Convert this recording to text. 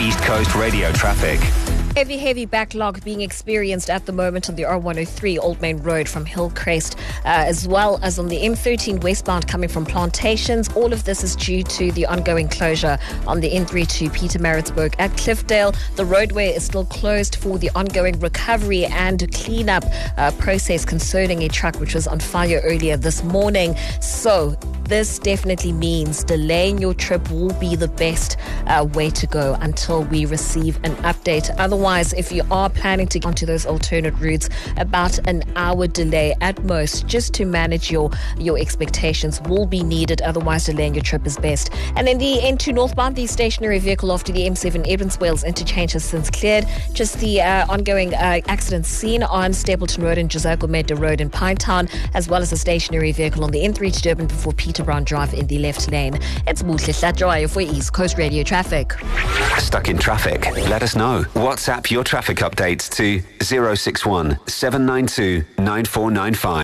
East Coast radio traffic. Heavy backlog being experienced at the moment on the R103 Old Main Road from Hillcrest, as well as on the M13 westbound coming from Plantations. All of this is due to the ongoing closure on the N3 to Pietermaritzburg at Cliffdale. The roadway is still closed for the ongoing recovery and cleanup process concerning a truck which was on fire earlier this morning. So this definitely means delaying your trip will be the best way to go until we receive an update. Otherwise, if you are planning to get onto those alternate routes, about an hour delay at most, just to manage your expectations, will be needed. Otherwise, delaying your trip is best. And then the N2 northbound, the stationary vehicle after the M7 Edmonds Wales interchange has since cleared. Just the ongoing accident seen on Stapleton Road and Josiah Gomeda Road in Pinetown, as well as a stationary vehicle on the N3 to Durban before Peter Brown Drive in the left lane. It's Muhle Hlatjoy for East Coast Radio Traffic. Stuck in traffic? Let us know. WhatsApp your traffic updates to 061 792 9495.